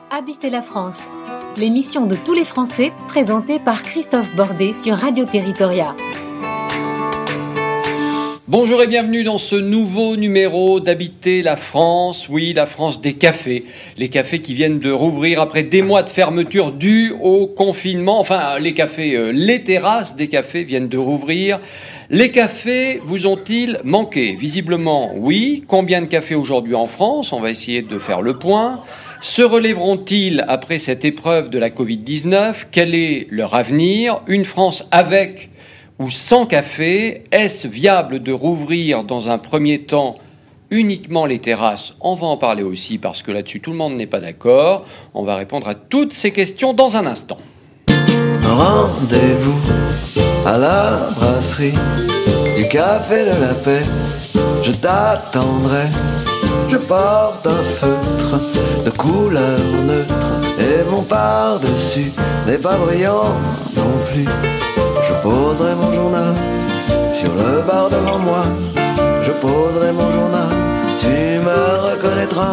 Habiter la France, l'émission de tous les Français présentée par Christophe Bordet sur Radio Territoria. Bonjour et bienvenue dans ce nouveau numéro d'Habiter la France. Oui, la France des cafés. Les cafés qui viennent de rouvrir après des mois de fermeture dus au confinement. Enfin, les cafés, les terrasses des cafés viennent de rouvrir. Les cafés vous ont-ils manqué ? Visiblement, oui. Combien de cafés aujourd'hui en France ? On va essayer de faire le point. Se relèveront-ils après cette épreuve de la Covid-19 ? Quel est leur avenir ? Une France avec ou sans café ? Est-ce viable de rouvrir dans un premier temps uniquement les terrasses ? On va en parler aussi parce que là-dessus tout le monde n'est pas d'accord. On va répondre à toutes ces questions dans un instant. Rendez-vous à la brasserie du Café de la Paix. Je t'attendrai, je porte un feutre de couleur neutre et mon par-dessus n'est pas brillant non plus. Je poserai mon journal sur le bar devant moi. Je poserai mon journal, tu me reconnaîtras.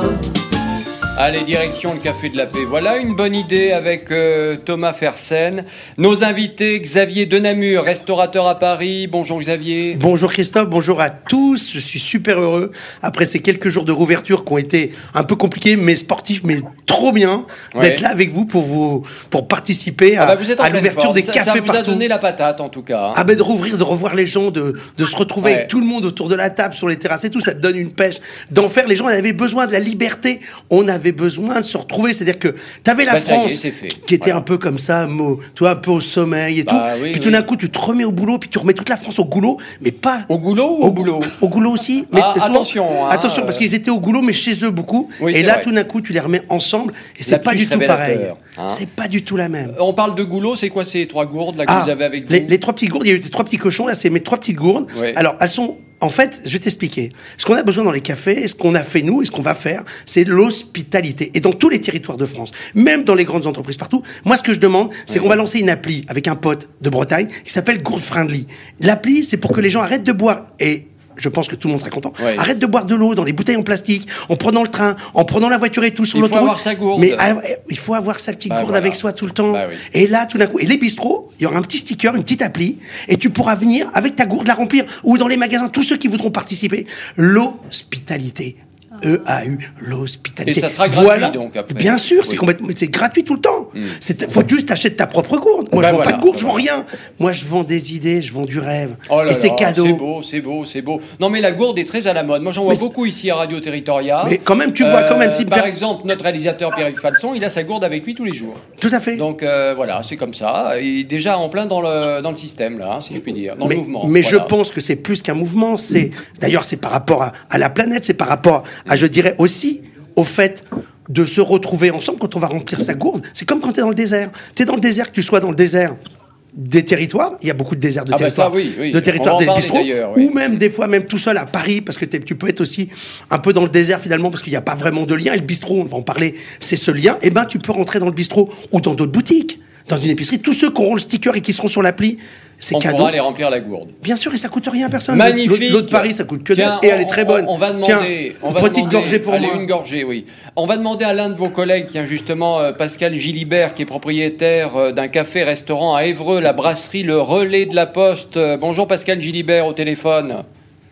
Allez, direction le Café de la Paix. Voilà une bonne idée avec Thomas Fersen. Nos invités, Xavier de Namur, restaurateur à Paris. Bonjour Xavier. Bonjour Christophe, bonjour à tous. Je suis super heureux après ces quelques jours de rouverture qui ont été un peu compliqués, mais sportifs, mais trop bien d'être là avec vous pour participer à l'ouverture des cafés partout. Ça vous a donné la patate en tout cas. Ah ben de rouvrir, de revoir les gens, de se retrouver avec tout le monde autour de la table, sur les terrasses et tout, ça te donne une pêche d'en faire. Les gens avaient besoin de la liberté. On avait besoin de se retrouver, c'est-à-dire que t'avais la France qui était un peu comme ça, toi un peu au sommeil et tout, puis tout d'un coup tu te remets au boulot, puis tu remets toute la France au goulot, mais pas au goulot ou au boulot. Au goulot aussi, mais attention, parce qu'ils étaient au goulot mais chez eux beaucoup, et là tout d'un coup tu les remets ensemble et c'est pas du tout pareil. C'est pas du tout la même. On parle de goulot, c'est quoi ces 3 gourdes là que vous avez avec vous ? Les 3 petites gourdes, il y a eu des 3 petits cochons, là c'est mes 3 petites gourdes. Alors elles sont, en fait, je vais t'expliquer. Ce qu'on a besoin dans les cafés, ce qu'on a fait nous et ce qu'on va faire, c'est de l'hospitalité. Et dans tous les territoires de France, même dans les grandes entreprises partout, moi ce que je demande, c'est qu'on va lancer une appli avec un pote de Bretagne qui s'appelle Gourde Friendly. L'appli, c'est pour que les gens arrêtent de boire et je pense que tout le monde sera content. Arrête de boire de l'eau dans les bouteilles en plastique, en prenant le train, en prenant la voiture et tout sur l'autoroute. Il faut avoir sa gourde. Mais il faut avoir sa petite gourde avec soi tout le temps. Et là, tout d'un coup, et les bistrots, il y aura un petit sticker, une petite appli, et tu pourras venir avec ta gourde la remplir. Ou dans les magasins, tous ceux qui voudront participer. L'hospitalité. EAU, l'hospitalité. Et ça sera gratuit donc après. Bien sûr, c'est gratuit tout le temps. Faut juste t'achètes ta propre gourde. Moi, je vends pas de gourde, je vends rien. Moi, je vends des idées, je vends du rêve. Et c'est cadeau. C'est beau. Non, mais la gourde est très à la mode. Moi, j'en vois beaucoup ici à Radio Territoria. Mais quand même, tu vois, par exemple, notre réalisateur Pierre-Yves Falson, il a sa gourde avec lui tous les jours. Tout à fait. Donc voilà, c'est comme ça. Il est déjà en plein dans le système là, si je puis dire, dans le mouvement. Mais je pense que c'est plus qu'un mouvement. D'ailleurs, c'est par rapport à la planète, c'est par rapport je dirais aussi au fait de se retrouver ensemble quand on va remplir sa gourde. C'est comme quand tu es dans le désert. Tu es dans le désert, que tu sois dans le désert des territoires, il y a beaucoup de déserts de territoires, de territoires des bistrots, ou même des fois même tout seul à Paris, parce que tu peux être aussi un peu dans le désert finalement, parce qu'il n'y a pas vraiment de lien, et le bistrot, on va en parler, c'est ce lien, et ben tu peux rentrer dans le bistrot ou dans d'autres boutiques, dans une épicerie, tous ceux qui auront le sticker et qui seront sur l'appli, c'est cadeau. On pourra aller remplir la gourde. Bien sûr, et ça coûte rien à personne. Magnifique. L'eau de Paris, ça coûte que dalle, et elle est très bonne. On va demander, une petite gorgée pour moi. Une gorgée, oui. On va demander à l'un de vos collègues, justement, Pascal Gilibert, qui est propriétaire d'un café-restaurant à Évreux, la brasserie Le Relais de la Poste. Bonjour Pascal Gilibert au téléphone.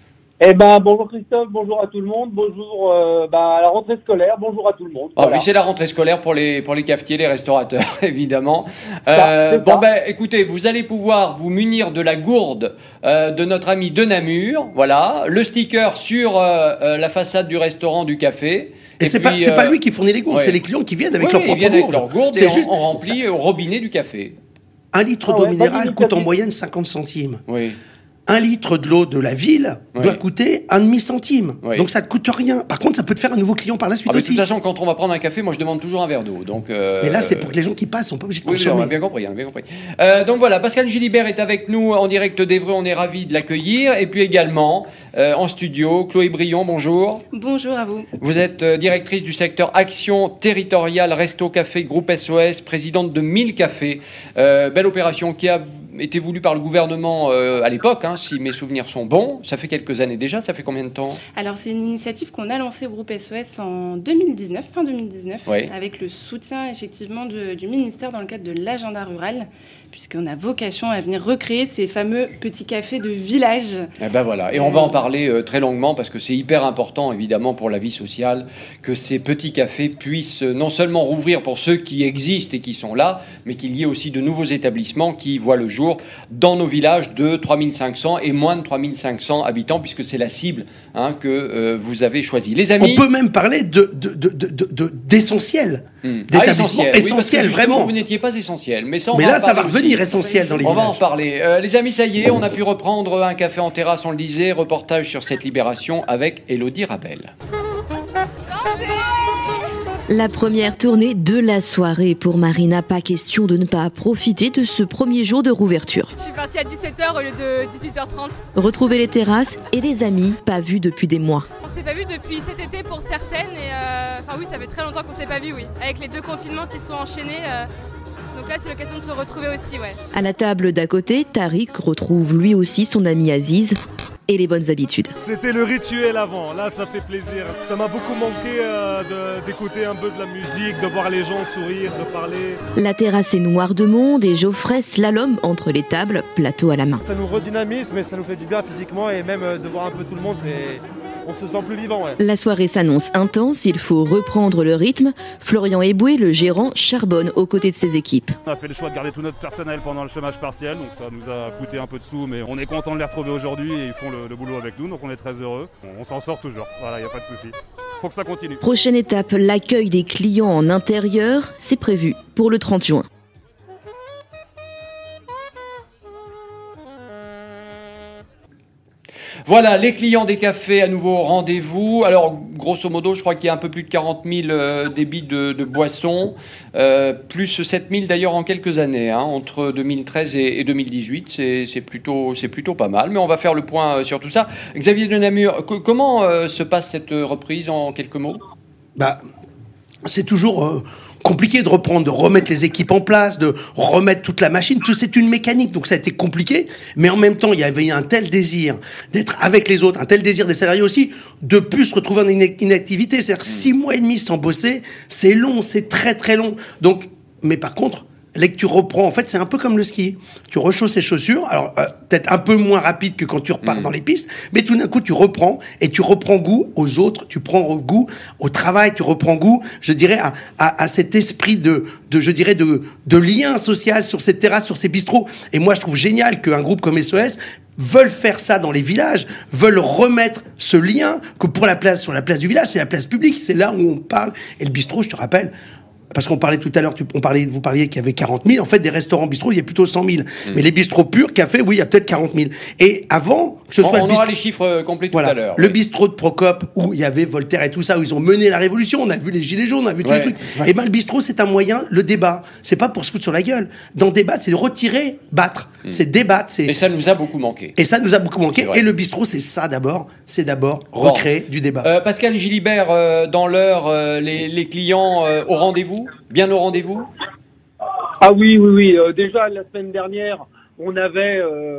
Bonjour Christophe, bonjour à tout le monde, bonjour à la rentrée scolaire, bonjour à tout le monde. Oui, c'est la rentrée scolaire pour les cafetiers, les restaurateurs, évidemment. Écoutez, vous allez pouvoir vous munir de la gourde de notre ami de Namur, voilà, le sticker sur la façade du restaurant, du café. Et c'est pas lui qui fournit les gourdes, c'est les clients qui viennent avec leur propre gourde. Avec leur gourde et on remplit au robinet du café. 1 litre d'eau minérale coûte en moyenne 50 centimes. Oui. 1 litre de l'eau de la ville doit coûter 1,5 centime. Donc ça ne te coûte rien. Par contre, ça peut te faire un nouveau client par la suite aussi. De toute façon, quand on va prendre un café, moi je demande toujours un verre d'eau. Mais là, c'est pour que les gens qui passent, sont pas obligés de consommer. On a bien compris. Donc voilà, Pascal Gilibert est avec nous en direct d'Évreux. On est ravis de l'accueillir. Et puis également, en studio. Chloé Brion, bonjour. Bonjour à vous. Vous êtes directrice du secteur Action Territoriale Resto Café Groupe SOS, présidente de 1000 cafés. Belle opération qui a été voulue par le gouvernement à l'époque, si mes souvenirs sont bons. Ça fait quelques années déjà, ça fait combien de temps ? Alors c'est une initiative qu'on a lancée au groupe SOS en 2019, fin 2019, oui. Avec le soutien effectivement du ministère dans le cadre de l'agenda rural, puisqu'on a vocation à venir recréer ces fameux petits cafés de village. Et ben voilà, et on va en parler très longuement parce que c'est hyper important évidemment pour la vie sociale que ces petits cafés puissent non seulement rouvrir pour ceux qui existent et qui sont là, mais qu'il y ait aussi de nouveaux établissements qui voient le jour dans nos villages de 3500 et moins de 3500 habitants, puisque c'est la cible que vous avez choisie. Les amis... On peut même parler d'essentiel. D'établissement essentiel, oui, vraiment. Vous n'étiez pas essentiel, mais ça, ça va revenir essentiel dans les villages. On va en parler. Les amis, ça y est, on a pu reprendre un café en terrasse, on le disait. Reportage sur cette libération avec Élodie Rabel. La première tournée de la soirée pour Marina, pas question de ne pas profiter de ce premier jour de rouverture. Je suis partie à 17h au lieu de 18h30. Retrouver les terrasses et des amis pas vus depuis des mois. On s'est pas vus depuis cet été pour certaines et oui, ça fait très longtemps qu'on s'est pas vus, oui. Avec les 2 confinements qui sont enchaînés, donc là c'est l'occasion de se retrouver aussi, ouais. À la table d'à côté, Tariq retrouve lui aussi son ami Aziz et les bonnes habitudes. C'était le rituel avant, là ça fait plaisir. Ça m'a beaucoup manqué d'écouter un peu de la musique, de voir les gens sourire, de parler. La terrasse est noire de monde et Geoffrey slalom entre les tables, plateau à la main. Ça nous redynamise, mais ça nous fait du bien physiquement et même de voir un peu tout le monde, on se sent plus vivant. Ouais. La soirée s'annonce intense, il faut reprendre le rythme. Florian Eboué, le gérant, charbonne aux côtés de ses équipes. On a fait le choix de garder tout notre personnel pendant le chômage partiel, donc ça nous a coûté un peu de sous, mais on est content de les retrouver aujourd'hui et ils font le boulot avec nous, donc on est très heureux. On s'en sort toujours, voilà, il n'y a pas de souci. Faut que ça continue. Prochaine étape, l'accueil des clients en intérieur, c'est prévu pour le 30 juin. Voilà, les clients des cafés à nouveau au rendez-vous. Alors, grosso modo, je crois qu'il y a un peu plus de 40 000 débits de boissons, plus 7 000 d'ailleurs en quelques années, entre 2013 et 2018. C'est plutôt pas mal, mais on va faire le point sur tout ça. Xavier de Namur, comment se passe cette reprise en quelques mots ? C'est toujours... compliqué de reprendre, de remettre les équipes en place, de remettre toute la machine. Tout, c'est une mécanique, donc ça a été compliqué. Mais en même temps, il y avait un tel désir d'être avec les autres, un tel désir des salariés aussi, de plus se retrouver en inactivité. C'est-à-dire 6 mois et demi sans bosser, c'est long, c'est très très long. Donc, mais par contre, là que tu reprends, en fait, c'est un peu comme le ski. Tu rechausses tes chaussures, alors peut-être un peu moins rapide que quand tu repars dans les pistes, mais tout d'un coup, tu reprends, et tu reprends goût aux autres, tu prends goût au travail, tu reprends goût, je dirais, à cet esprit de lien social sur cette terrasse, sur ces bistrots. Et moi, je trouve génial qu'un groupe comme SOS veulent faire ça dans les villages, veulent remettre ce lien que sur la place du village, c'est la place publique, c'est là où on parle. Et le bistrot, je te rappelle, parce qu'on parlait tout à l'heure, vous parliez qu'il y avait 40 000. En fait, des restaurants bistrots, il y a plutôt 100 000. Mais les bistrots purs, café, oui, il y a peut-être 40 000. Et avant que ce soit on aura les chiffres complets tout à l'heure. Le bistrot de Procope, où il y avait Voltaire et tout ça, où ils ont mené la révolution. On a vu les gilets jaunes, on a vu tous les trucs. Ouais. Et le bistrot, c'est un moyen, le débat. C'est pas pour se foutre sur la gueule. Dans débattre, c'est de retirer, battre. C'est débattre. Et ça nous a beaucoup manqué. Et le bistrot, c'est ça d'abord. C'est d'abord recréer du débat. Pascal Gilibert, dans l'heure, les clients au rendez-vous? Bien au rendez-vous? Ah oui. Déjà, la semaine dernière, on avait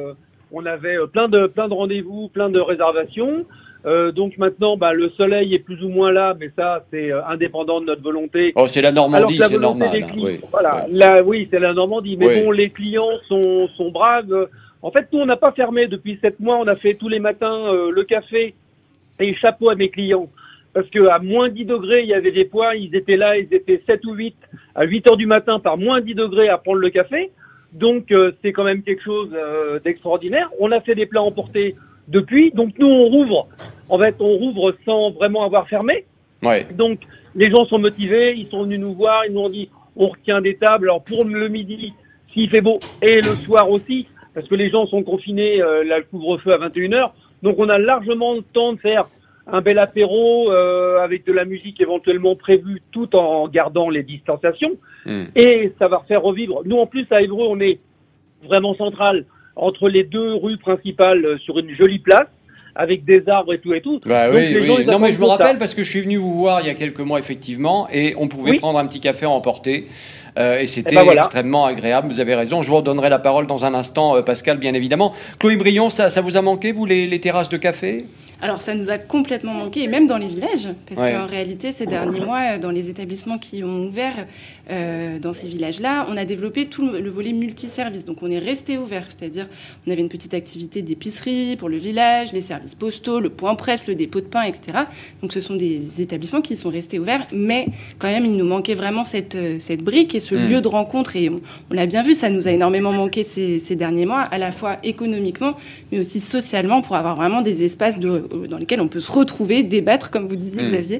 plein de rendez-vous, plein de réservations. Donc maintenant, le soleil est plus ou moins là, mais ça, c'est indépendant de notre volonté. Oh, c'est la Normandie, c'est normal. Oui, c'est la Normandie. Mais bon, les clients sont braves. En fait, nous, on n'a pas fermé depuis 7 mois. On a fait tous les matins le café et chapeau à mes clients. Parce qu'à moins 10 degrés, il y avait des points, ils étaient là, ils étaient 7 ou 8, à 8 heures du matin, par moins 10 degrés à prendre le café. Donc, c'est quand même quelque chose d'extraordinaire. On a fait des plats emportés depuis. Donc, nous, on rouvre. En fait, on rouvre sans vraiment avoir fermé. Ouais. Donc, les gens sont motivés, ils sont venus nous voir, ils nous ont dit, on retient des tables. Alors, pour le midi, s'il fait beau, et le soir aussi, parce que les gens sont confinés, là, le couvre-feu à 21h. Donc, on a largement le temps de faire un bel apéro avec de la musique éventuellement prévue tout en gardant les distanciations. Et ça va faire revivre. Nous, en plus, à Évreux, on est vraiment central entre les 2 rues principales sur une jolie place avec des arbres et tout. Bah, donc, oui. gens, Non, mais je me rappelle ça. parce que je suis venu vous voir il y a quelques mois, effectivement, et on pouvait prendre un petit café à emporter. Et c'était extrêmement agréable, vous avez raison. Je vous redonnerai la parole dans un instant, Pascal, bien évidemment. Chloé Brion, ça vous a manqué, vous, les terrasses de café ? Alors ça nous a complètement manqué, et même dans les villages, parce qu'en réalité, ces derniers mois, dans les établissements qui ont ouvert dans ces villages-là, on a développé tout le volet multiservice. Donc on est resté ouvert, c'est-à-dire on avait une petite activité d'épicerie pour le village, les services postaux, le point presse, le dépôt de pain, etc. Donc ce sont des établissements qui sont restés ouverts, mais quand même, il nous manquait vraiment cette brique et ce lieu de rencontre. Et on l'a bien vu, ça nous a énormément manqué ces derniers mois, à la fois économiquement, mais aussi socialement, pour avoir vraiment des espaces dans lesquels on peut se retrouver, débattre, comme vous disiez, Xavier.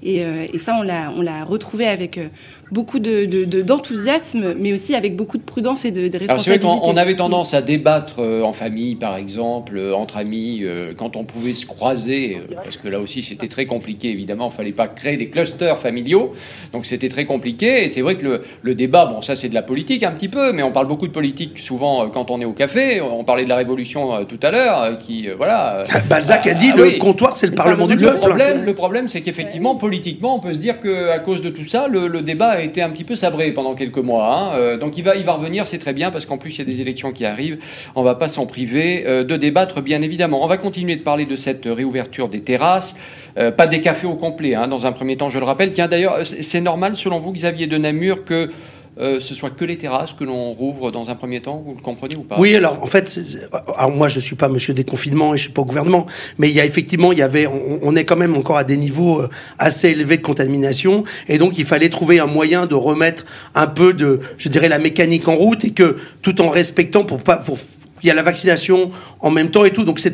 Et ça, on l'a retrouvé avec beaucoup d'enthousiasme, mais aussi avec beaucoup de prudence et de responsabilité. Alors c'est vrai qu'on avait tendance à débattre en famille, par exemple, entre amis, quand on pouvait se croiser, parce que là aussi c'était très compliqué, évidemment, il ne fallait pas créer des clusters familiaux, donc c'était très compliqué, et c'est vrai que le débat, bon, ça c'est de la politique un petit peu, mais on parle beaucoup de politique souvent quand on est au café, on parlait de la Révolution tout à l'heure, voilà... Balzac a dit, le comptoir c'est le Parlement du peuple. Le problème, c'est qu'effectivement, politiquement, on peut se dire qu'à cause de tout ça, le débat a été un petit peu sabré pendant quelques mois. Donc il va revenir, c'est très bien, parce qu'en plus, il y a des élections qui arrivent. On ne va pas s'en priver de débattre, bien évidemment. On va continuer de parler de cette réouverture des terrasses. Pas des cafés au complet, dans un premier temps, je le rappelle. Tiens, d'ailleurs, c'est normal, selon vous, Xavier de Namur, que ce soit que les terrasses que l'on rouvre dans un premier temps, vous le comprenez ou pas ? Oui, alors en fait, alors moi je suis pas monsieur déconfinement et je suis pas au gouvernement, mais il y avait, on est quand même encore à des niveaux assez élevés de contamination, et donc il fallait trouver un moyen de remettre un peu je dirais, la mécanique en route, et que tout en respectant il y a la vaccination en même temps et tout, donc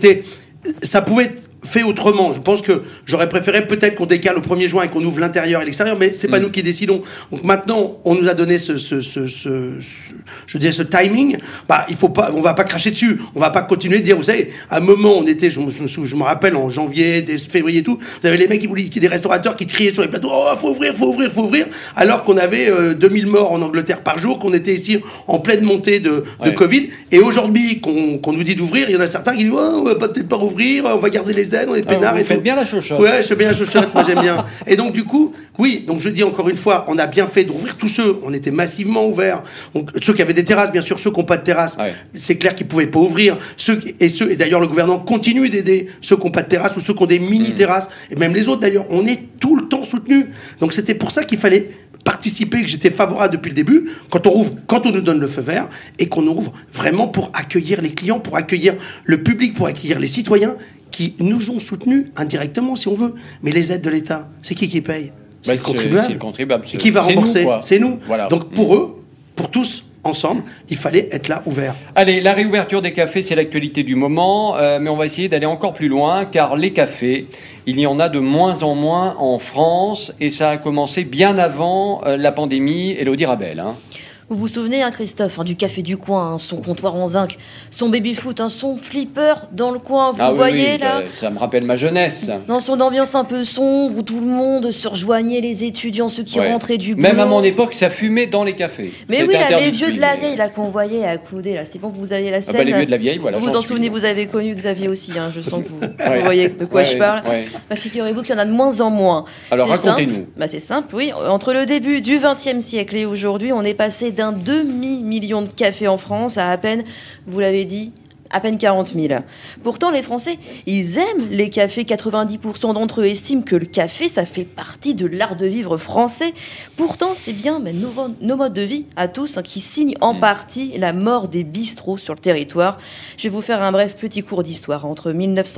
ça pouvait être fait autrement. Je pense que j'aurais préféré peut-être qu'on décale au 1er juin et qu'on ouvre l'intérieur et l'extérieur, mais c'est pas nous qui décidons. Donc maintenant, on nous a donné ce timing. On va pas cracher dessus. On va pas continuer de dire, vous savez, à un moment, on était, je me rappelle, en janvier, février et tout, vous avez les mecs des restaurateurs qui criaient sur les plateaux, oh, faut ouvrir, alors qu'on avait 2000 morts en Angleterre par jour, qu'on était ici en pleine montée de Covid. Et aujourd'hui, qu'on nous dit d'ouvrir, il y en a certains qui disent, oh, on va peut-être pas rouvrir, on va garder les aides, on est peinards. Vous faites bien la chochotte. Ouais, je fais bien la chochotte, moi j'aime bien. Et donc du coup, oui, donc je dis encore une fois, on a bien fait d'ouvrir tous ceux, on était massivement ouverts. Donc, ceux qui avaient des terrasses, bien sûr, ceux qui n'ont pas de terrasse, c'est clair qu'ils pouvaient pas ouvrir. Et d'ailleurs le gouvernement continue d'aider ceux qui n'ont pas de terrasse ou ceux qui ont des mini-terrasses, et même les autres d'ailleurs, on est tout le temps soutenus. Donc c'était pour ça qu'il fallait participer, que j'étais favorable depuis le début, quand on nous donne le feu vert, et qu'on ouvre vraiment pour accueillir les clients, pour accueillir le public, pour accueillir les citoyens qui nous ont soutenus indirectement, si on veut. Mais les aides de l'État, c'est qui paye ? C'est le contribuable. C'est le contribuable. Et qui va rembourser ? C'est nous. Voilà. Donc pour eux, pour tous, ensemble, il fallait être là, ouvert. Allez, la réouverture des cafés, c'est l'actualité du moment, mais on va essayer d'aller encore plus loin, car les cafés, il y en a de moins en moins en France, et ça a commencé bien avant la pandémie. Élodie Rabel. Vous vous souvenez, Christophe, du café du coin, son comptoir en zinc, son baby-foot, son flipper dans le coin, vous voyez là ça me rappelle ma jeunesse. Dans son ambiance un peu sombre, où tout le monde se rejoignait, les étudiants, ceux qui rentraient du boulot. Même à mon époque, ça fumait dans les cafés. Mais oui, les vieux de la vieille, là, qu'on voyait accoudés, là, c'est bon que vous aviez la scène. Les vieux de la vieille, voilà. Vous vous en souvenez, vous avez connu Xavier aussi, je sens que vous voyez de quoi je parle. Figurez-vous qu'il y en a de moins en moins. Alors racontez-nous. C'est simple, oui. Entre le début du XXe siècle et aujourd'hui, on est passé d'un demi-million de cafés en France à peine, vous l'avez dit, à peine 40 000. Pourtant, les Français, ils aiment les cafés. 90% d'entre eux estiment que le café, ça fait partie de l'art de vivre français. Pourtant, c'est bien nos modes de vie à tous qui signent en partie la mort des bistrots sur le territoire. Je vais vous faire un bref petit cours d'histoire. Entre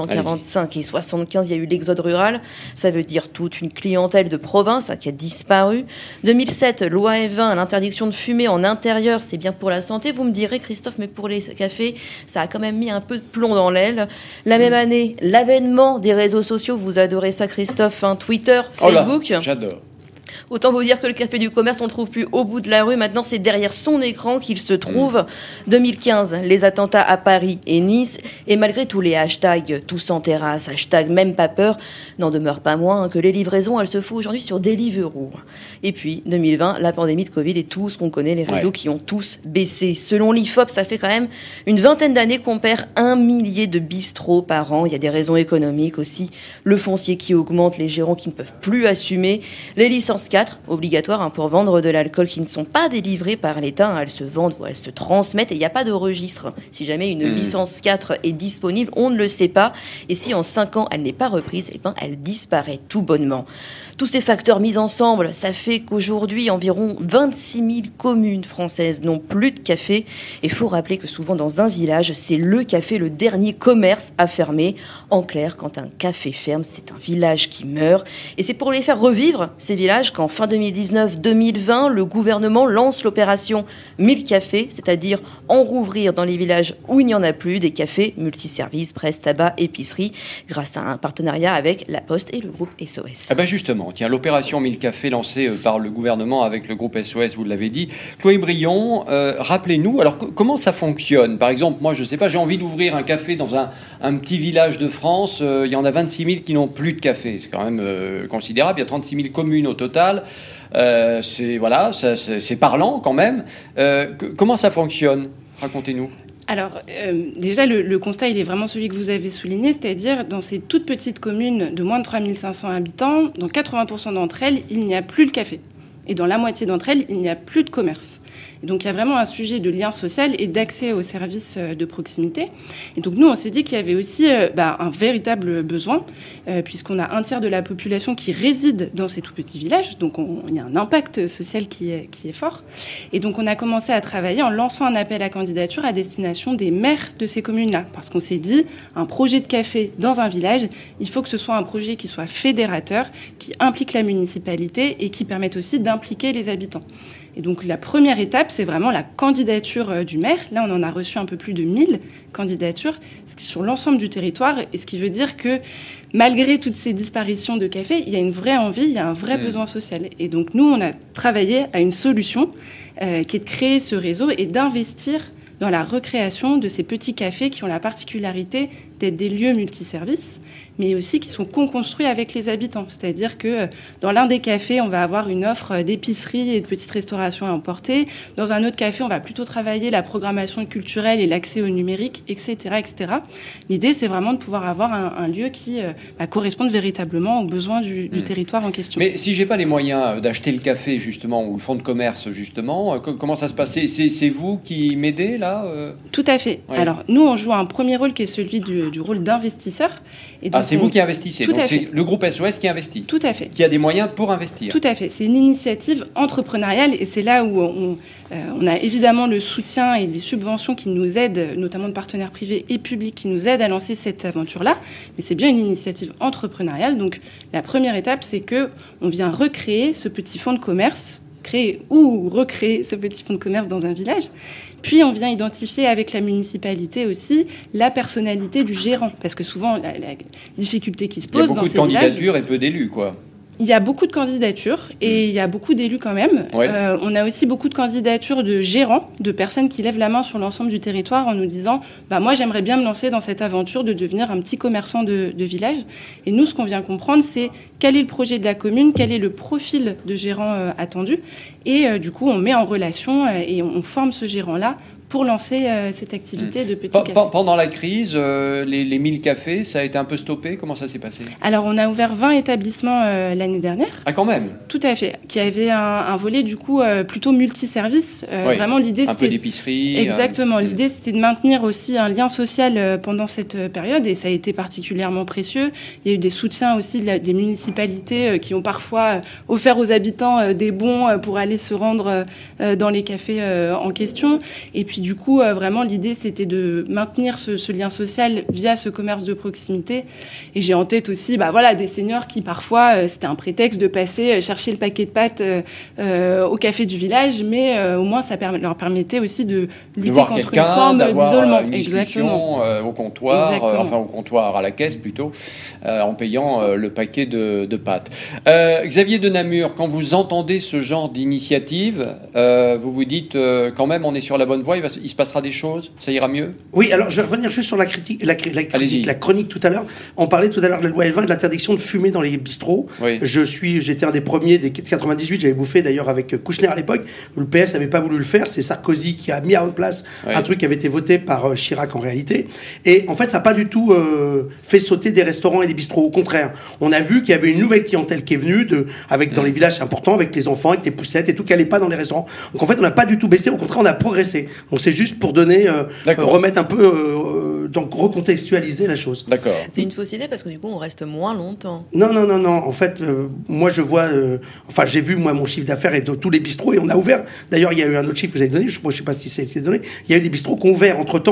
1945 et 1975, il y a eu l'exode rural. Ça veut dire toute une clientèle de province qui a disparu. 2007, loi E20, l'interdiction de fumer en intérieur, c'est bien pour la santé. Vous me direz, Christophe, mais pour les cafés, ça a quand même mis un peu de plomb dans l'aile. La même année, l'avènement des réseaux sociaux, vous adorez ça, Christophe, Twitter, Facebook. J'adore. Autant vous dire que le café du commerce, on ne le trouve plus au bout de la rue. Maintenant, c'est derrière son écran qu'il se trouve. 2015, les attentats à Paris et Nice. Et malgré tous les hashtags tous en terrasse, hashtag même pas peur, n'en demeure pas moins que les livraisons, elles se font aujourd'hui sur Deliveroo. Et puis, 2020, la pandémie de Covid et tout ce qu'on connaît, les rideaux qui ont tous baissé. Selon l'IFOP, ça fait quand même une vingtaine d'années qu'on perd 1 millier de bistrots par an. Il y a des raisons économiques aussi. Le foncier qui augmente, les gérants qui ne peuvent plus assumer, les licences 4, obligatoires pour vendre de l'alcool qui ne sont pas délivrées par l'État. Elles se vendent ou elles se transmettent et il n'y a pas de registre. Si jamais une licence 4 est disponible, on ne le sait pas. Et si en 5 ans, elle n'est pas reprise, elle disparaît tout bonnement. Tous ces facteurs mis ensemble, ça fait qu'aujourd'hui, environ 26 000 communes françaises n'ont plus de café. Et il faut rappeler que souvent, dans un village, c'est le café, le dernier commerce à fermer. En clair, quand un café ferme, c'est un village qui meurt. Et c'est pour les faire revivre, ces villages, qu'en fin 2019-2020, le gouvernement lance l'opération 1000 cafés, c'est-à-dire en rouvrir dans les villages où il n'y en a plus, des cafés multiservices, presse, tabac, épicerie, grâce à un partenariat avec La Poste et le groupe SOS. Ah ben justement, tiens, l'opération 1000 cafés lancée par le gouvernement avec le groupe SOS, vous l'avez dit. Chloé Brion, rappelez-nous, alors comment ça fonctionne ? Par exemple, moi je ne sais pas, j'ai envie d'ouvrir un café dans un petit village de France, il y en a 26 000 qui n'ont plus de café, c'est quand même considérable, il y a 36 000 communes au total, c'est parlant quand même. Comment ça fonctionne ? Racontez-nous. Alors, déjà, le constat, il est vraiment celui que vous avez souligné, c'est-à-dire dans ces toutes petites communes de moins de 3 500 habitants, dans 80% d'entre elles, il n'y a plus de café. Et dans la moitié d'entre elles, il n'y a plus de commerce. Et donc, il y a vraiment un sujet de lien social et d'accès aux services de proximité. Et donc, nous, on s'est dit qu'il y avait aussi un véritable besoin, puisqu'on a un tiers de la population qui réside dans ces tout petits villages. Donc, il y a un impact social qui est fort. Et donc, on a commencé à travailler en lançant un appel à candidature à destination des maires de ces communes-là. Parce qu'on s'est dit, un projet de café dans un village, il faut que ce soit un projet qui soit fédérateur, qui implique la municipalité et qui permette aussi d'impliquer les habitants. Et donc, la première étape, c'est vraiment la candidature du maire. Là, on en a reçu un peu plus de 1000 candidatures sur l'ensemble du territoire. Et ce qui veut dire que, malgré toutes ces disparitions de café, il y a une vraie envie, il y a un vrai besoin social. Et donc, nous, on a travaillé à une solution qui est de créer ce réseau et d'investir dans la recréation de ces petits cafés qui ont la particularité d'être des lieux multiservices, mais aussi qui sont co-construits avec les habitants. C'est-à-dire que dans l'un des cafés, on va avoir une offre d'épicerie et de petites restaurations à emporter. Dans un autre café, on va plutôt travailler la programmation culturelle et l'accès au numérique, etc., etc. L'idée, c'est vraiment de pouvoir avoir un lieu qui corresponde véritablement aux besoins du territoire en question. Mais si j'ai pas les moyens d'acheter le café, justement, ou le fonds de commerce, justement, comment ça se passe ? C'est vous qui m'aidez, là Tout à fait. Ouais. Alors, nous, on joue un premier rôle qui est celui du rôle d'investisseur. Et donc, c'est vous qui investissez, donc c'est le groupe SOS qui investit. Tout à fait. Qui a des moyens pour investir. Tout à fait. C'est une initiative entrepreneuriale et c'est là où on a évidemment le soutien et des subventions qui nous aident, notamment de partenaires privés et publics qui nous aident à lancer cette aventure-là. Mais c'est bien une initiative entrepreneuriale. Donc la première étape, c'est qu'on vient recréer ce petit fonds de commerce, créer ou recréer ce petit fonds de commerce dans un village. Puis, on vient identifier avec la municipalité aussi la personnalité du gérant. Parce que souvent, la difficulté qui se pose dans ces villages... Il y a beaucoup de candidatures et peu d'élus, quoi. Il y a beaucoup de candidatures et il y a beaucoup d'élus quand même. Ouais. On a aussi beaucoup de candidatures de gérants, de personnes qui lèvent la main sur l'ensemble du territoire en nous disant « moi, j'aimerais bien me lancer dans cette aventure de devenir un petit commerçant de village ». Et nous, ce qu'on vient comprendre, c'est quel est le projet de la commune, quel est le profil de gérant attendu. Et du coup, on met en relation et on forme ce gérant-là pour lancer cette activité de petits cafés. Pendant la crise, les 1000 cafés, ça a été un peu stoppé. Comment ça s'est passé ? Alors, on a ouvert 20 établissements l'année dernière. Ah, quand même ? Tout à fait. Qui avait un volet, du coup, plutôt multiservice. Oui, vraiment, l'idée, c'était... Un peu d'épicerie. Exactement. L'idée, c'était de maintenir aussi un lien social pendant cette période. Et ça a été particulièrement précieux. Il y a eu des soutiens aussi des municipalités qui ont parfois offert aux habitants des bons pour aller se rendre dans les cafés en question. Et puis, puis du coup, vraiment, l'idée, c'était de maintenir ce lien social via ce commerce de proximité. Et j'ai en tête aussi des seniors qui, parfois, c'était un prétexte de passer chercher le paquet de pâtes au café du village, mais au moins, ça leur permettait aussi de lutter contre une forme d'isolement. Exactement. Au comptoir, au comptoir, à la caisse plutôt, en payant le paquet de pâtes. Xavier de Namur, quand vous entendez ce genre d'initiative, vous vous dites quand même on est sur la bonne voie, il se passera des choses, ça ira mieux? Oui, alors je vais revenir juste sur la chronique tout à l'heure. On parlait tout à l'heure de la loi L20 de l'interdiction de fumer dans les bistrots. Oui. J'étais un des premiers des 98, j'avais bouffé d'ailleurs avec Kouchner à l'époque. Le PS n'avait pas voulu le faire, c'est Sarkozy qui a mis en place un truc qui avait été voté par Chirac en réalité. Et en fait, ça n'a pas du tout fait sauter des restaurants et des bistrots. Au contraire, on a vu qu'il y avait une nouvelle clientèle qui est venue dans les villages importants, avec les enfants, avec les poussettes et tout, qui n'allait pas dans les restaurants. Donc en fait, on n'a pas du tout baissé, au contraire, on a progressé. Donc c'est juste pour donner, remettre un peu, donc recontextualiser la chose. D'accord. C'est une fausse idée parce que du coup, on reste moins longtemps. Non. En fait, moi, je vois, j'ai vu, moi, mon chiffre d'affaires et de tous les bistrots, et on a ouvert. D'ailleurs, il y a eu un autre chiffre que vous avez donné, je ne sais pas si ça a été donné. Il y a eu des bistrots qui ont ouvert entre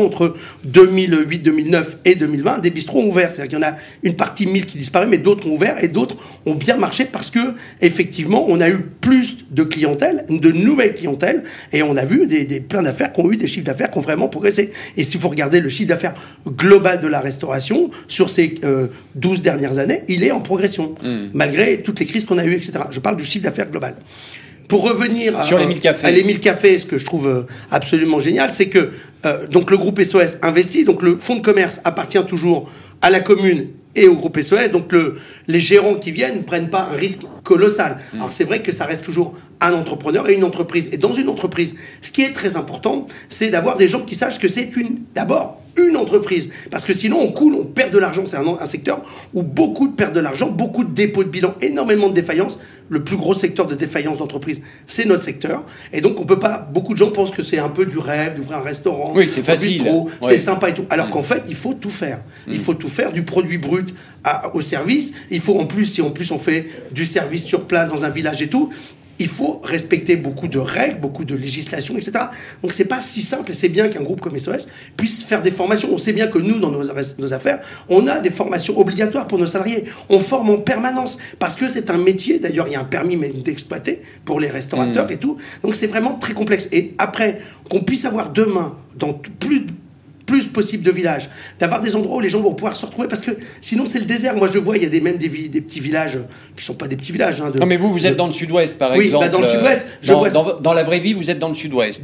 2008, 2009 et 2020. Des bistrots ont ouvert. C'est-à-dire qu'il y en a une partie 1000 qui disparaît, mais d'autres ont ouvert et d'autres ont bien marché parce que, effectivement, on a eu plus de clientèle, de nouvelles clientèles, et on a vu plein d'affaires qui ont eu des chiffres d'affaires qui ont vraiment progressé. Et si vous regardez le chiffre d'affaires global de la restauration, sur ces 12 dernières années, il est en progression, malgré toutes les crises qu'on a eues, etc. Je parle du chiffre d'affaires global. Pour revenir à les 1000 cafés, ce que je trouve absolument génial, c'est que donc le groupe SOS investit, donc le fonds de commerce appartient toujours à la commune et au groupe SOS, donc les gérants qui viennent ne prennent pas un risque colossal. Alors c'est vrai que ça reste toujours un entrepreneur et une entreprise. Et dans une entreprise, ce qui est très important, c'est d'avoir des gens qui sachent que c'est d'abord une entreprise. Parce que sinon, on coule, on perd de l'argent. C'est un secteur où beaucoup perdent de l'argent, beaucoup de dépôts de bilan, énormément de défaillances. Le plus gros secteur de défaillance d'entreprise, c'est notre secteur. Et donc, on peut pas... Beaucoup de gens pensent que c'est un peu du rêve d'ouvrir un restaurant, c'est facile, un bistrot, c'est sympa et tout. Alors qu'en fait, il faut tout faire. Il faut tout faire, du produit brut au service. Il faut si on fait du service sur place dans un village et tout, il faut respecter beaucoup de règles, beaucoup de législations, etc. Donc c'est pas si simple, et c'est bien qu'un groupe comme SOS puisse faire des formations. On sait bien que nous, dans nos affaires, on a des formations obligatoires pour nos salariés. On forme en permanence, parce que c'est un métier, d'ailleurs il y a un permis d'exploiter pour les restaurateurs et tout. Donc c'est vraiment très complexe. Et après, qu'on puisse avoir demain, dans plus possible de villages, d'avoir des endroits où les gens vont pouvoir se retrouver, parce que sinon c'est le désert. Moi je vois, il y a même des petits villages qui sont pas des petits villages. Non mais vous êtes dans le sud-ouest par exemple. Oui, dans le sud-ouest. Dans la vraie vie, vous êtes dans le sud-ouest.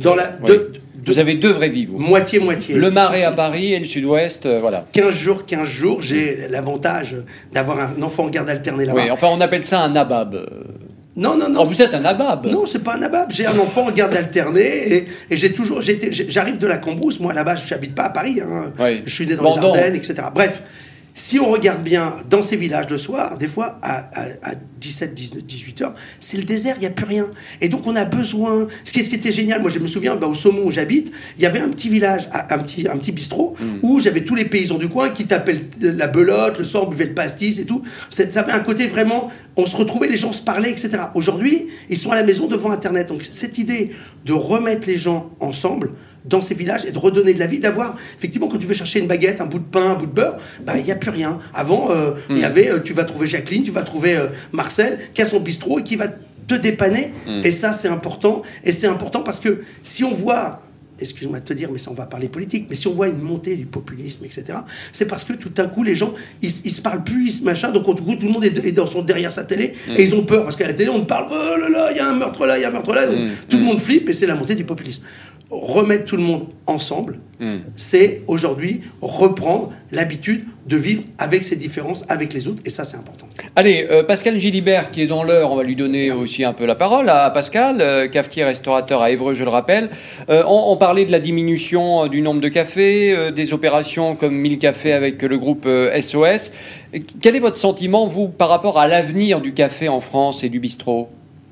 Vous avez deux vraies vies, vous. Moitié-moitié. Le Marais à Paris et le sud-ouest, voilà. 15 jours, j'ai l'avantage d'avoir un enfant en garde alternée là-bas. Oui, enfin on appelle ça un nabab. Non. Oh, vous êtes un nabab. Non, c'est pas un nabab. J'ai un enfant en garde alternée et j'arrive de la Cambrousse. Moi, là-bas, je n'habite pas à Paris. Je suis né dans les Ardennes, etc. Bref, si on regarde bien dans ces villages le soir, des fois, à 17, 19, 18 heures, c'est le désert, il n'y a plus rien. Et donc, on a besoin... Ce qui était génial, moi, je me souviens, au Saumon où j'habite, il y avait un petit village, un petit bistrot, où j'avais tous les paysans du coin qui tapaient la belote, le soir, buvaient le pastis et tout. Ça avait un côté vraiment... On se retrouvait, les gens se parlaient, etc. Aujourd'hui, ils sont à la maison devant Internet. Donc, cette idée de remettre les gens ensemble dans ces villages et de redonner de la vie, d'avoir, effectivement, quand tu veux chercher une baguette, un bout de pain, un bout de beurre, il n'y a plus rien. Avant, il y avait, tu vas trouver Jacqueline, tu vas trouver Marcel, qui a son bistrot et qui va te dépanner. Et ça, c'est important. Et c'est important parce que si on voit... Excuse-moi de te dire, mais ça on va parler politique, mais si on voit une montée du populisme, etc., c'est parce que tout d'un coup, les gens, ils se parlent plus, donc tout le monde est derrière sa télé, et ils ont peur, parce qu'à la télé, on parle, oh là là, il y a un meurtre là, donc tout le monde flippe, et c'est la montée du populisme. Remettre tout le monde ensemble, c'est aujourd'hui reprendre l'habitude de vivre avec ses différences, avec les autres, et ça c'est important. Allez, Pascal Gilibert qui est dans l'heure, on va lui donner aussi un peu la parole à Pascal, cafetier restaurateur à Évreux, je le rappelle. On parlait de la diminution du nombre de cafés, des opérations comme 1000 cafés avec le groupe SOS. Quel est votre sentiment, vous, par rapport à l'avenir du café en France et du bistrot ?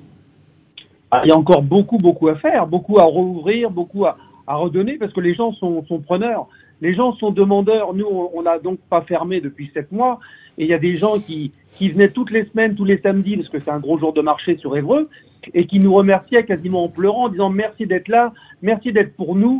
Il y a encore beaucoup à faire, beaucoup à rouvrir, beaucoup à redonner, parce que les gens sont preneurs. Les gens sont demandeurs. Nous, on n'a donc pas fermé depuis 7 mois. Et il y a des gens qui venaient toutes les semaines, tous les samedis, parce que c'est un gros jour de marché sur Évreux, et qui nous remerciaient quasiment en pleurant, en disant merci d'être là, merci d'être pour nous.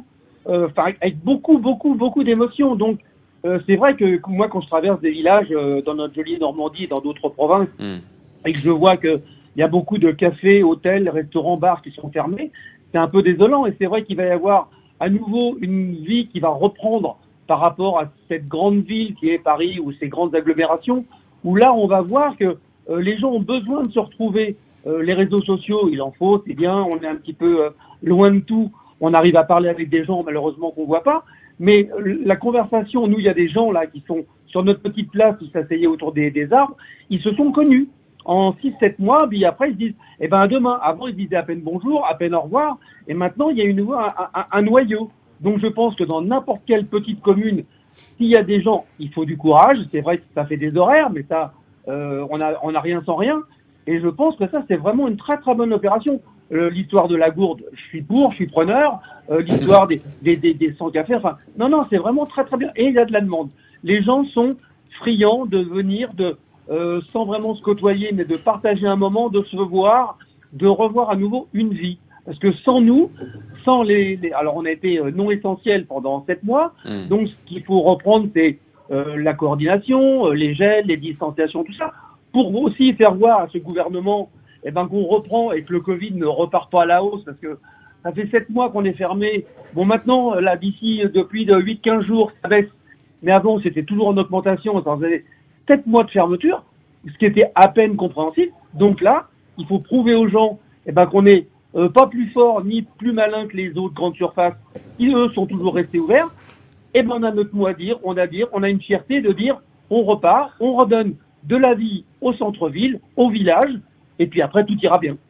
avec beaucoup d'émotions. Donc, c'est vrai que moi, quand je traverse des villages dans notre jolie Normandie et dans d'autres provinces, et que je vois qu'il y a beaucoup de cafés, hôtels, restaurants, bars qui sont fermés, c'est un peu désolant. Et c'est vrai qu'il va y avoir à nouveau une vie qui va reprendre par rapport à cette grande ville qui est Paris ou ces grandes agglomérations, où là, on va voir que les gens ont besoin de se retrouver. Les réseaux sociaux, il en faut, c'est bien, on est un petit peu loin de tout. On arrive à parler avec des gens, malheureusement, qu'on voit pas. Mais la conversation, nous, il y a des gens là qui sont sur notre petite place qui s'asseyaient autour des arbres, ils se sont connus en 6-7 mois, puis après ils se disent, eh ben à demain. Avant ils disaient à peine bonjour, à peine au revoir, et maintenant il y a un noyau. Donc je pense que dans n'importe quelle petite commune, s'il y a des gens, il faut du courage. C'est vrai que ça fait des horaires, mais ça, on a rien sans rien. Et je pense que ça, c'est vraiment une très très bonne opération. L'histoire de la gourde, je suis preneur. L'histoire des 100 cafés, enfin, non, c'est vraiment très très bien. Et il y a de la demande. Les gens sont friands de venir, sans vraiment se côtoyer, mais de partager un moment, de se voir, de revoir à nouveau une vie. Parce que sans nous, sans alors on a été non essentiels pendant 7 mois, donc ce qu'il faut reprendre, c'est la coordination, les gels, les distanciations, tout ça, pour aussi faire voir à ce gouvernement qu'on reprend et que le Covid ne repart pas à la hausse, parce que ça fait 7 mois qu'on est fermé. Bon, maintenant, là, depuis 8-15 jours, ça baisse. Mais avant, c'était toujours en augmentation. Ça faisait 7 mois de fermeture, ce qui était à peine compréhensible. Donc là, il faut prouver aux gens qu'on n'est pas plus fort ni plus malin que les autres grandes surfaces qui, eux, sont toujours restés ouverts. On a notre mot à dire. On a une fierté de dire, on repart, on redonne de la vie au centre-ville, au village, et puis après, tout ira bien.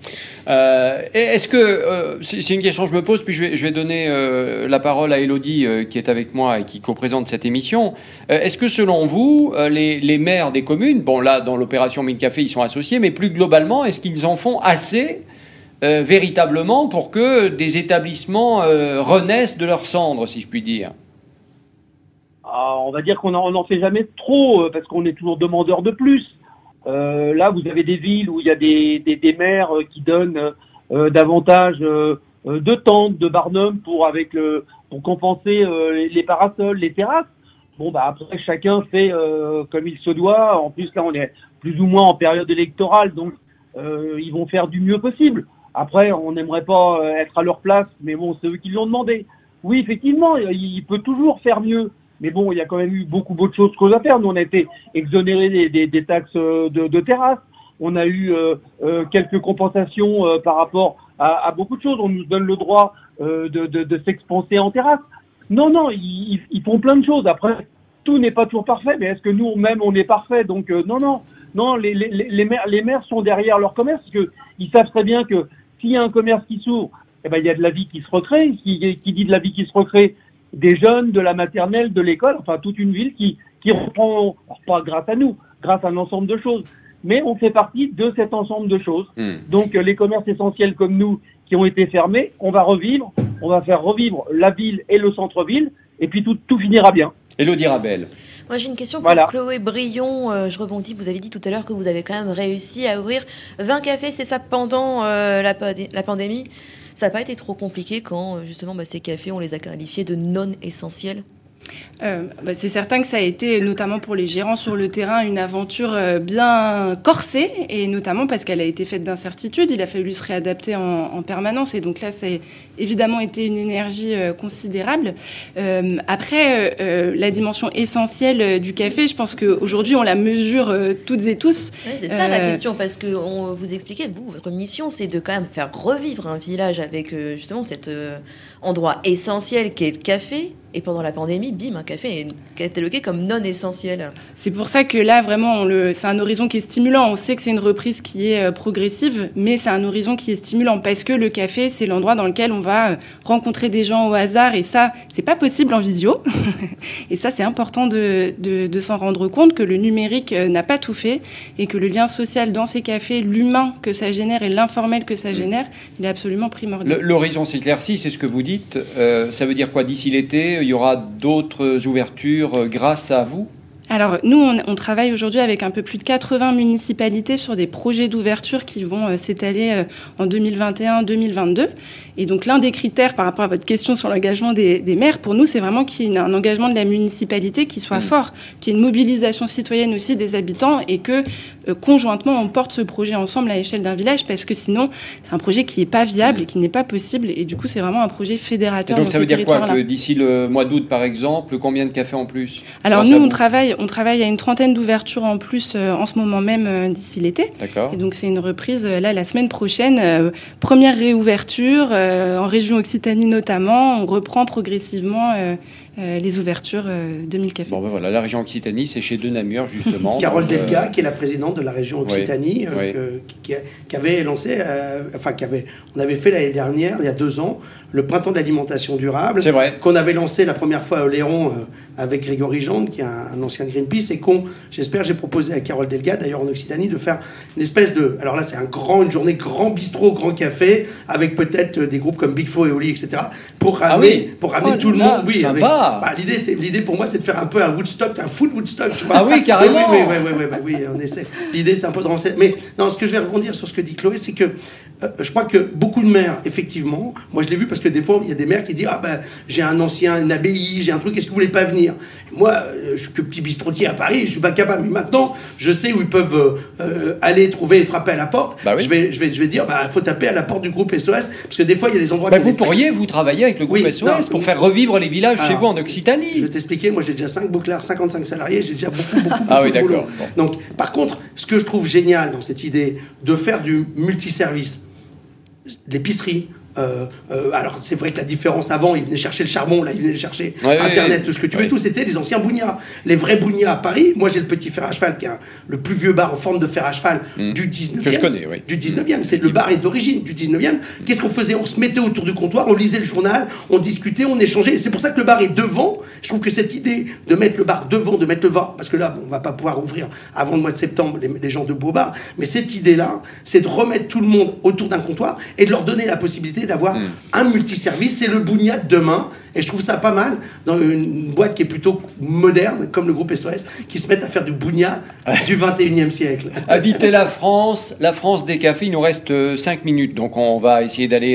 Est-ce que, c'est une question que je me pose, puis je vais donner la parole à Élodie qui est avec moi et qui co-présente cette émission. Est-ce que selon vous, les maires des communes, bon là dans l'opération 1000 cafés ils sont associés, mais plus globalement, est-ce qu'ils en font assez véritablement pour que des établissements renaissent de leurs cendres, si je puis dire? On va dire qu'on n'en fait jamais trop, parce qu'on est toujours demandeur de plus. Là, vous avez des villes où il y a des maires qui donnent davantage de tentes, de barnums pour compenser les parasols, les terrasses. Bon, après, chacun fait comme il se doit. En plus, là, on est plus ou moins en période électorale, donc ils vont faire du mieux possible. Après, on n'aimerait pas être à leur place, mais bon, c'est eux qui l'ont demandé. Oui, effectivement, il peut toujours faire mieux. Mais bon, il y a quand même eu beaucoup de choses qu'on a faire. Nous, on a été exonérés des taxes de terrasse. On a eu quelques compensations par rapport à beaucoup de choses. On nous donne le droit de s'expanser en terrasse. Non, ils font plein de choses. Après, tout n'est pas toujours parfait, mais est-ce que nous-mêmes, on est parfait? Donc, non, les maires sont derrière leur commerce, parce que ils savent très bien que s'il y a un commerce qui s'ouvre, il y a de la vie qui se recrée. Qui dit de la vie qui se recrée, des jeunes, de la maternelle, de l'école, enfin toute une ville qui reprend, pas grâce à nous, grâce à un ensemble de choses, mais on fait partie de cet ensemble de choses. Donc les commerces essentiels comme nous qui ont été fermés, on va faire revivre la ville et le centre-ville, et puis tout finira bien. Élodie Rabel. Moi j'ai une question pour Chloé Brion, je rebondis, vous avez dit tout à l'heure que vous avez quand même réussi à ouvrir 20 cafés, c'est ça, pendant la pandémie. Ça n'a pas été trop compliqué quand, justement, ces cafés, on les a qualifiés de non essentiels? C'est certain que ça a été, notamment pour les gérants sur le terrain, une aventure bien corsée, et notamment parce qu'elle a été faite d'incertitude. Il a fallu se réadapter en permanence, et donc là, ça a évidemment été une énergie considérable. Après, la dimension essentielle du café, je pense qu'aujourd'hui, on la mesure toutes et tous. Ouais, c'est ça la question, parce que on vous expliquait, votre mission, c'est de quand même faire revivre un village avec justement cet endroit essentiel qu'est le café. Et pendant la pandémie, bim, un café est catalogué comme non essentiel. C'est pour ça que là, vraiment, c'est un horizon qui est stimulant. On sait que c'est une reprise qui est progressive, mais c'est un horizon qui est stimulant parce que le café, c'est l'endroit dans lequel on va rencontrer des gens au hasard. Et ça, c'est pas possible en visio. Et ça, c'est important de s'en rendre compte que le numérique n'a pas tout fait et que le lien social dans ces cafés, l'humain que ça génère et l'informel que ça génère, il est absolument primordial. L'horizon s'éclaircit, c'est ce que vous dites. Ça veut dire quoi d'ici l'été? Il y aura d'autres ouvertures grâce à vous? Alors, nous, on travaille aujourd'hui avec un peu plus de 80 municipalités sur des projets d'ouverture qui vont s'étaler en 2021-2022. Et donc, l'un des critères par rapport à votre question sur l'engagement des maires, pour nous, c'est vraiment qu'il y ait un engagement de la municipalité qui soit fort, qu'il y ait une mobilisation citoyenne aussi des habitants et que, conjointement, on porte ce projet ensemble à l'échelle d'un village parce que sinon, c'est un projet qui n'est pas viable et qui n'est pas possible. Et du coup, c'est vraiment un projet fédérateur. Et donc, ça veut dire quoi? Que d'ici le mois d'août, par exemple, combien de cafés en plus? Alors, nous, on travaille à une trentaine d'ouvertures en plus en ce moment même d'ici l'été. D'accord. Et donc, c'est une reprise, là, la semaine prochaine. Première réouverture, en région Occitanie notamment. On reprend progressivement les ouvertures 2000 cafés. Bon, ben voilà, la région Occitanie, c'est chez De Namur, justement. Carole Delga, qui est la présidente de la région Occitanie, qui avait lancé, on avait fait l'année dernière, il y a 2 ans, le printemps de l'alimentation durable. C'est vrai. Qu'on avait lancé la première fois à Oléron avec Grégory Gendre, qui est un ancien Greenpeace, et j'ai proposé à Carole Delga, d'ailleurs en Occitanie, de faire une espèce de... Alors là, c'est une journée grand bistrot, grand café, avec peut-être des groupes comme Big Flo et Oli, etc., pour ramener tout le monde. Oui, l'idée pour moi, c'est de faire un peu un Woodstock, un food Woodstock, tu vois. Ah oui, carrément. Oui, on essaie. L'idée, c'est un peu de renseigner. Mais non, ce que je vais rebondir sur ce que dit Chloé, c'est que je crois que beaucoup de maires, effectivement, moi je l'ai vu parce que des fois, il y a des maires qui disent j'ai un ancien, une abbaye, j'ai un truc, est-ce que vous voulez pas venir? Moi, je suis que petit bistrotier à Paris, je suis pas capable. Mais maintenant, je sais où ils peuvent aller trouver et frapper à la porte. Bah oui. Je vais dire, faut taper à la porte du groupe SOS, parce que des fois, il y a des endroits... vous pourriez, vous travailler avec le groupe SOS pour faire revivre les villages chez vous en Occitanie. Je vais t'expliquer, moi j'ai déjà 5 bouclards, 55 salariés, j'ai déjà beaucoup de boulot. Bon. Donc, par contre, ce que je trouve génial dans cette idée de faire du multiservice, l'épicerie, alors c'est vrai que la différence avant, ils venaient chercher le charbon, là ils venaient chercher Internet, tout ce que tu veux, tout c'était les anciens bougnats, les vrais bougnats à Paris. Moi j'ai le petit fer à cheval qui est le plus vieux bar en forme de fer à cheval du 19e. Que je connais, du 19e, c'est le bar est d'origine du 19e. Qu'est-ce qu'on faisait? On se mettait autour du comptoir, on lisait le journal, on discutait, on échangeait, et c'est pour ça que le bar est devant. Je trouve que cette idée de mettre le bar devant, de mettre le vin, parce que là on va pas pouvoir ouvrir avant le mois de septembre les gens de Beaubar, mais cette idée là, c'est de remettre tout le monde autour d'un comptoir et de leur donner la possibilité d'avoir un multiservice. C'est le bougna de demain, et je trouve ça pas mal dans une boîte qui est plutôt moderne comme le groupe SOS, qui se mettent à faire du bougna du 21e siècle. Habiter la France des cafés. Il nous reste 5 minutes, donc on va essayer d'aller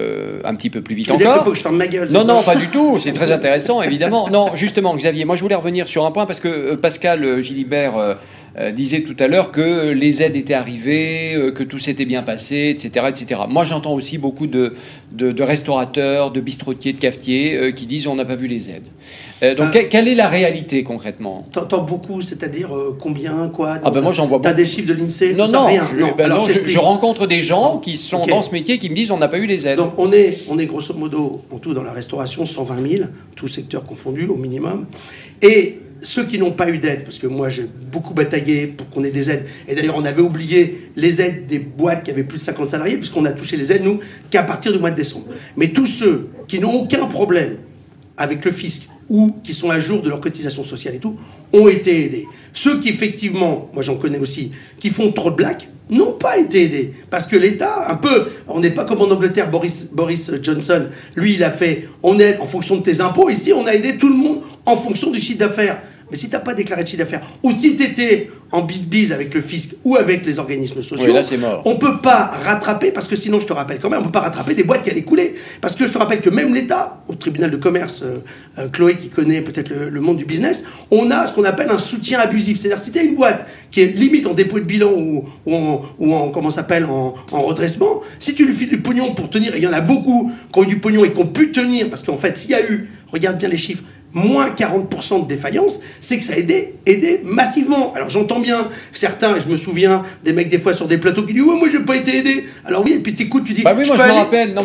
un petit peu plus vite encore. Tu veux dire qu'il faut que je ferme ma gueule? Non, pas du tout, c'est très intéressant évidemment. Non, justement Xavier, moi je voulais revenir sur un point parce que Pascal Gilibert disait tout à l'heure que les aides étaient arrivées, que tout s'était bien passé, etc., etc. Moi, j'entends aussi beaucoup de restaurateurs, de bistrotiers, de cafetiers qui disent on n'a pas vu les aides. Donc, quelle est la réalité concrètement? T'entends beaucoup, c'est-à-dire combien, quoi? Moi, j'en vois beaucoup. T'as des chiffres de l'INSEE? Non, rien. Je rencontre des gens qui sont dans ce métier qui me disent on n'a pas eu les aides. Donc, on est grosso modo, en tout dans la restauration, 120 000, tous secteurs confondus au minimum. Et ceux qui n'ont pas eu d'aide, parce que moi j'ai beaucoup bataillé pour qu'on ait des aides, et d'ailleurs on avait oublié les aides des boîtes qui avaient plus de 50 salariés, puisqu'on a touché les aides, nous, qu'à partir du mois de décembre. Mais tous ceux qui n'ont aucun problème avec le fisc, ou qui sont à jour de leur cotisation sociale et tout, ont été aidés. Ceux qui effectivement, moi j'en connais aussi, qui font trop de blagues, n'ont pas été aidés. Parce que l'État, un peu, on n'est pas comme en Angleterre, Boris Johnson, lui il a fait, on aide en fonction de tes impôts, ici on a aidé tout le monde en fonction du chiffre d'affaires. Mais si tu n'as pas déclaré de chiffre d'affaires, ou si tu étais en bis-bis avec le fisc ou avec les organismes sociaux, là, c'est mort. On ne peut pas rattraper, parce que sinon, je te rappelle quand même, on ne peut pas rattraper des boîtes qui allaient couler. Parce que je te rappelle que même l'État, au tribunal de commerce, Chloé qui connaît peut-être le monde du business, on a ce qu'on appelle un soutien abusif. C'est-à-dire que si tu as une boîte qui est limite en dépôt de bilan ou en comment ça s'appelle, en redressement, si tu lui files du pognon pour tenir, et il y en a beaucoup qui ont eu du pognon et qui ont pu tenir, parce qu'en fait, s'il y a eu, regarde bien les chiffres, moins 40% de défaillance, c'est que ça a aidé massivement. Alors j'entends bien certains, et je me souviens des mecs des fois sur des plateaux qui disent « Ouais, moi j'ai pas été aidé ». Alors oui, et puis t'écoutes, tu dis « oui, moi je me rappelle,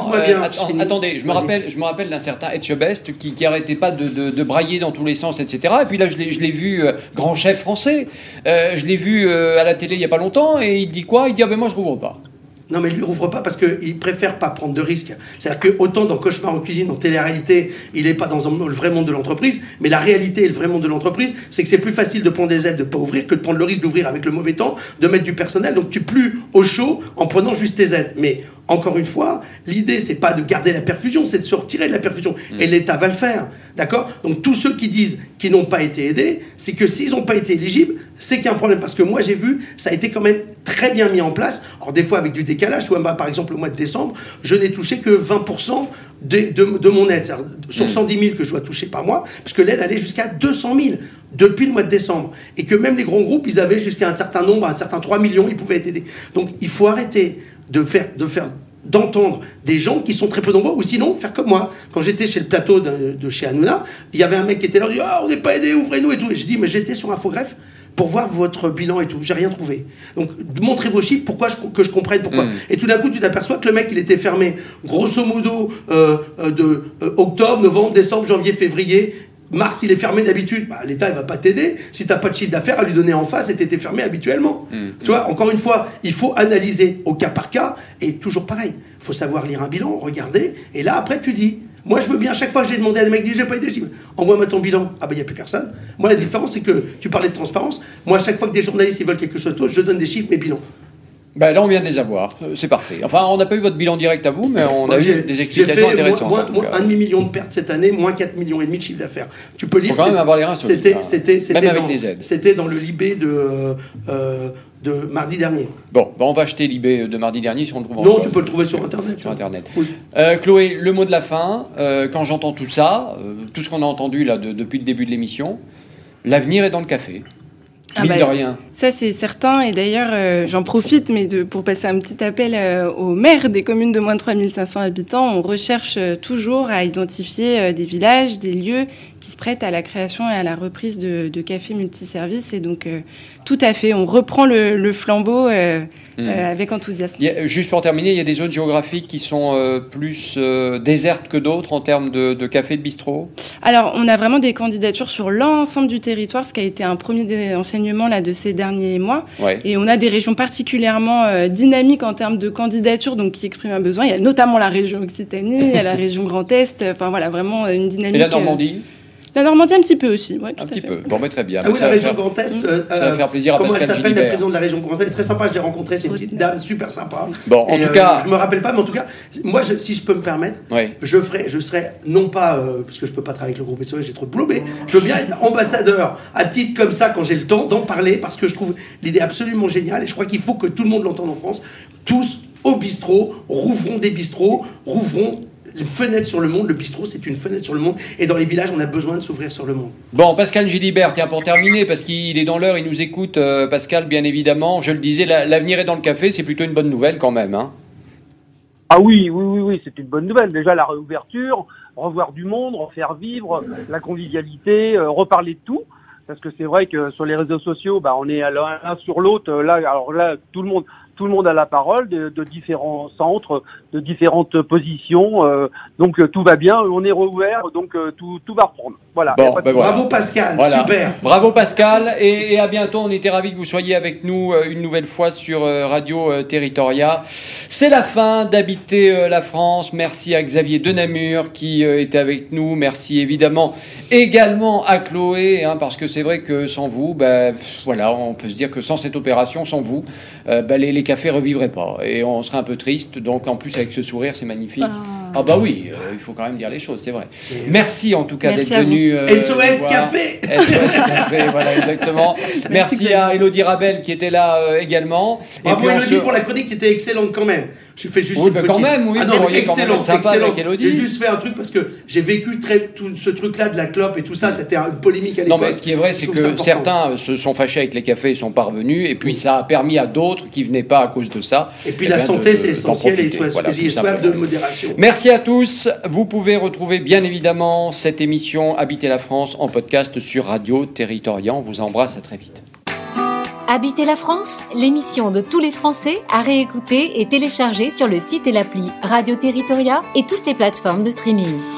attendez, je me rappelle d'un certain Etchebest qui arrêtait pas de brailler dans tous les sens, etc. Et puis là, je l'ai vu, grand chef français, je l'ai vu à la télé il y a pas longtemps, et il dit quoi? Il dit « Ah ben moi je rouvre pas ». Non, mais lui rouvre pas parce qu'il préfère pas prendre de risques. C'est-à-dire que autant dans Cauchemar en cuisine, dans télé-réalité, il est pas dans le vrai monde de l'entreprise, mais la réalité et le vrai monde de l'entreprise, c'est que c'est plus facile de prendre des aides, de pas ouvrir, que de prendre le risque d'ouvrir avec le mauvais temps, de mettre du personnel. Donc tu es plus au chaud en prenant juste tes aides. Mais encore une fois, l'idée, c'est pas de garder la perfusion, c'est de se retirer de la perfusion. Et l'État va le faire. D'accord ? Donc, tous ceux qui disent qu'ils n'ont pas été aidés, c'est que s'ils n'ont pas été éligibles, c'est qu'il y a un problème. Parce que moi, j'ai vu, ça a été quand même très bien mis en place. Alors, des fois, avec du décalage. Tu vois, par exemple, au mois de décembre, je n'ai touché que 20% de mon aide. C'est-à-dire, sur 110 000 que je dois toucher par mois, parce que l'aide allait jusqu'à 200 000 depuis le mois de décembre. Et que même les grands groupes, ils avaient jusqu'à un certain nombre, un certain 3 millions, ils pouvaient être aidés. Donc, il faut arrêter d'entendre des gens qui sont très peu nombreux, ou sinon faire comme moi. Quand j'étais chez le plateau de chez Hanouna, il y avait un mec qui était là, il dit « Ah, on n'est pas aidé, ouvrez-nous » et tout. Et j'ai dit « Mais j'étais sur Infogreffe pour voir votre bilan et tout. J'ai rien trouvé. Donc, montrez vos chiffres, que je comprenne pourquoi. » Et tout d'un coup, tu t'aperçois que le mec, il était fermé, grosso modo, de octobre, novembre, décembre, janvier, février. Mars, il est fermé d'habitude. Bah, l'État, il va pas t'aider. Si t'as pas de chiffre d'affaires à lui donner en face et t'étais fermé habituellement. Tu vois, encore une fois, il faut analyser au cas par cas. Et toujours pareil. Il faut savoir lire un bilan, regarder. Et là, après, tu dis. Moi, je veux bien, chaque fois que j'ai demandé à des mecs, j'ai pas aidé, je dis, envoie-moi ton bilan. Ah ben, il n'y a plus personne. Moi, la différence, c'est que tu parlais de transparence. Moi, chaque fois que des journalistes, ils veulent quelque chose d'autre, je donne des chiffres, mes bilans. Ben là, on vient de les avoir. C'est parfait. Enfin, on n'a pas eu votre bilan direct à vous, mais on a eu des explications intéressantes. Moins 1,5 million de pertes cette année, moins 4,5 millions de chiffre d'affaires. Tu peux lire. Faut quand même avoir les reins solides. Même avec les aides. C'était dans le Libé de mardi dernier. Bon, on va acheter Libé de mardi dernier si on le trouve. Non, tu peux le trouver sur Internet. Oui. Chloé, le mot de la fin. Quand j'entends tout ça, tout ce qu'on a entendu là depuis le début de l'émission, l'avenir est dans le café. Mine de rien. Ça, c'est certain. Et d'ailleurs, j'en profite pour passer un petit appel aux maires des communes de moins de 3500 habitants. On recherche toujours à identifier des villages, des lieux qui se prêtent à la création et à la reprise de cafés multiservices. Et donc, tout à fait, on reprend le flambeau avec enthousiasme. Juste pour terminer, il y a des zones géographiques qui sont plus désertes que d'autres en termes de cafés, de bistrots. Alors, on a vraiment des candidatures sur l'ensemble du territoire, ce qui a été un premier enseignement là, de ces derniers mois. Ouais. Et on a des régions particulièrement dynamiques en termes de candidatures, donc qui expriment un besoin. Il y a notamment la région Occitanie, il y a la région Grand Est, enfin voilà, vraiment une dynamique. Et la Normandie La Normandie, un petit peu aussi. Ouais, un petit peu. Bon, mais très bien. Ah oui, la région Grand Est. Ça va faire plaisir à Pascal Comment elle s'appelle, Gilibert. la présidente de la région Grand Est? Très sympa, je l'ai rencontrée, c'est une petite dame super sympa. Bon, en tout cas. Je me rappelle pas, mais en tout cas, moi, si je peux me permettre, je serais, non pas, parce que je peux pas travailler avec le groupe SOS, j'ai trop de boulot, mais je veux bien être ambassadeur à titre comme ça quand j'ai le temps d'en parler, parce que je trouve l'idée absolument géniale et je crois qu'il faut que tout le monde l'entende en France. Tous au bistrot, rouvrons des bistrots, rouvrons une fenêtre sur le monde. Le bistrot, c'est une fenêtre sur le monde. Et dans les villages, on a besoin de s'ouvrir sur le monde. Bon, Pascal Gilibert, tiens, pour terminer, parce qu'il est dans l'heure, il nous écoute, Pascal, bien évidemment. Je le disais, l'avenir est dans le café, c'est plutôt une bonne nouvelle quand même. Hein. Ah oui, c'est une bonne nouvelle. Déjà, la réouverture, revoir du monde, refaire vivre, la convivialité, reparler de tout. Parce que c'est vrai que sur les réseaux sociaux, on est l'un sur l'autre. Là, tout le monde a la parole de différents centres, de différentes positions. Donc tout va bien, on est rouvert, donc tout va reprendre. Voilà. Bon, voilà. Bravo Pascal, super. Bravo Pascal, et à bientôt. On était ravis que vous soyez avec nous une nouvelle fois sur Radio Territoria. C'est la fin d'Habiter la France. Merci à Xavier Denamur qui était avec nous. Merci évidemment également à Chloé, parce que c'est vrai que sans vous, voilà, on peut se dire que sans cette opération, sans vous, les cafés revivraient pas et on serait un peu triste. Donc en plus avec ce sourire, c'est magnifique. Ah bah oui, il faut quand même dire les choses, c'est vrai. Merci en tout cas d'être venu. SOS Café. SOS Café, voilà exactement. Merci à Élodie Rabel qui était là également. Bravo Élodie pour la chronique qui était excellente quand même. Je fais juste une petite... quand même, oui. Ah non, c'est excellent. J'ai juste fait un truc parce que j'ai vécu tout ce truc-là de la clope et tout ça. C'était une polémique à l'époque. Non, mais ce qui est vrai, c'est que certains se sont fâchés avec les cafés et sont pas revenus. Et puis ça a permis à d'autres qui venaient pas à cause de ça. Et puis la santé, c'est essentiel et soif de modération. Merci à tous. Vous pouvez retrouver bien évidemment cette émission Habiter la France en podcast sur Radio Territoria. On vous embrasse, à très vite. Habiter la France, l'émission de tous les Français à réécouter et télécharger sur le site et l'appli Radio Territoria et toutes les plateformes de streaming.